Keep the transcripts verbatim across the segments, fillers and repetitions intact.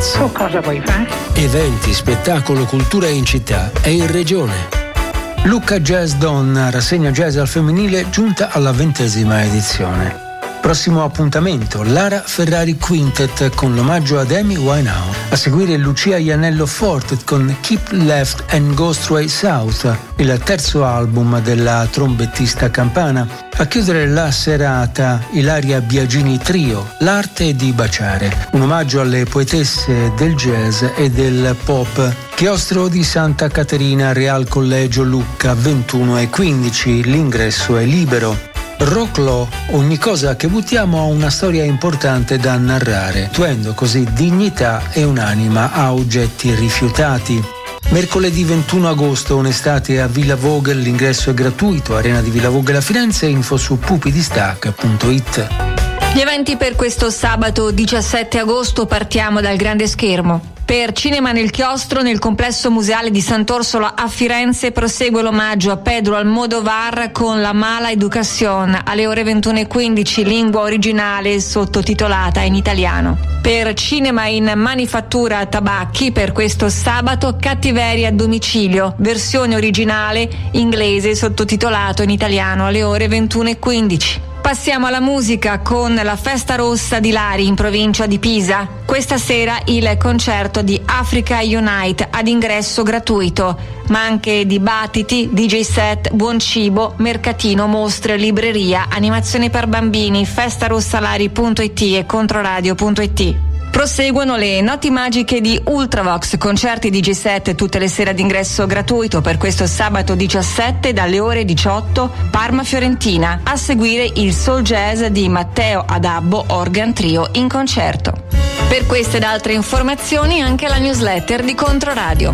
Lights. Tu cosa vuoi fare? Eventi, spettacolo, cultura in città e in regione. Lucca Jazz Donna, rassegna jazz al femminile, giunta alla ventesima edizione. Prossimo appuntamento, Lara Ferrari Quintet con l'omaggio ad Amy Winehouse. A seguire Lucia Iannello Forte con Keep Left and Go Straight South, il terzo album della trombettista campana. A chiudere la serata, Ilaria Biagini Trio, L'arte di baciare, un omaggio alle poetesse del jazz e del pop. Chiostro di Santa Caterina, Real Collegio Lucca, ventuno e quindici, l'ingresso è libero. Roclo, ogni cosa che buttiamo ha una storia importante da narrare, tuendo così dignità e un'anima a oggetti rifiutati. Mercoledì ventuno agosto, un'estate a Villa Vogel, l'ingresso è gratuito, Arena di Villa Vogel a Firenze, info su pupidistac punto it. Gli eventi per questo sabato diciassette agosto, partiamo dal grande schermo. Per Cinema nel Chiostro, nel complesso museale di Sant'Orsola a Firenze, prosegue l'omaggio a Pedro Almodovar con La mala educación alle ore ventuno e quindici, lingua originale sottotitolata in italiano. Per Cinema in Manifattura Tabacchi, per questo sabato, Cattiveria a domicilio, versione originale inglese sottotitolato in italiano alle ore ventuno e quindici. Passiamo alla musica con la Festa Rossa di Lari in provincia di Pisa. Questa sera il concerto di Africa Unite ad ingresso gratuito, ma anche dibattiti, D J set, buon cibo, mercatino, mostre, libreria, animazione per bambini, festarossalari punto it e controradio punto it. Proseguono le notti magiche di Ultravox, concerti D J set tutte le sere ad ingresso gratuito per questo sabato diciassette dalle ore diciotto, Parma Fiorentina. A seguire il Soul Jazz di Matteo Adabbo Organ Trio in concerto. Per queste ed altre informazioni anche la newsletter di Controradio.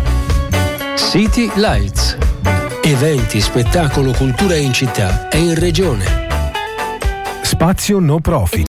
City Lights. Eventi, spettacolo, cultura in città e in regione. Spazio no profit.